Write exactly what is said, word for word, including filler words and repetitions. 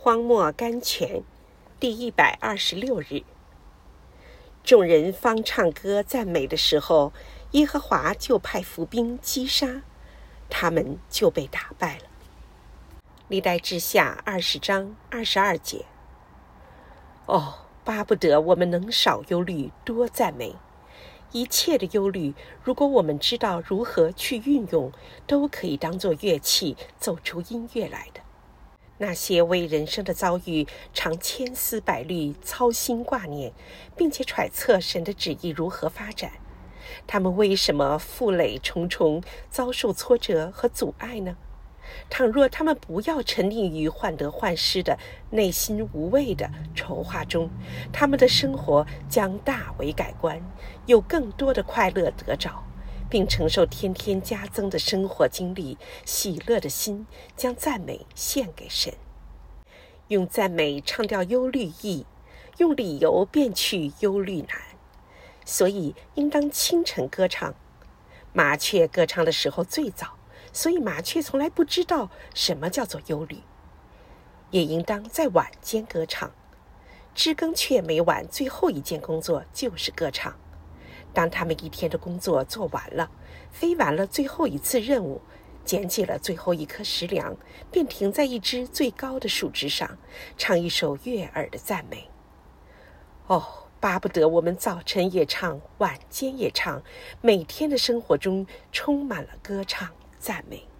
荒漠甘泉第一百二十六日。众人方唱歌赞美的时候，耶和华就派伏兵击杀，他们就被打败了。历代志下二十章二十二节。哦，巴不得我们能少忧虑，多赞美。一切的忧虑，如果我们知道如何去运用，都可以当作乐器奏出音乐来的。那些为人生的遭遇常千丝百虑、操心挂念，并且揣测神的旨意如何发展，他们为什么负累重重，遭受挫折和阻碍呢？倘若他们不要沉溺于患得患失的内心无谓的筹划中，他们的生活将大为改观，有更多的快乐得着，并承受天天加增的生活经历。喜乐的心将赞美献给神。用赞美唱掉忧虑易，用理由变去忧虑难。所以应当清晨歌唱。麻雀歌唱的时候最早，所以麻雀从来不知道什么叫做忧虑。也应当在晚间歌唱。知更雀每晚最后一件工作就是歌唱。当他们一天的工作做完了，飞完了最后一次任务，捡起了最后一颗食粮，便停在一只最高的树枝上，唱一首悦耳的赞美。哦，巴不得我们早晨也唱，晚间也唱，每天的生活中充满了歌唱赞美。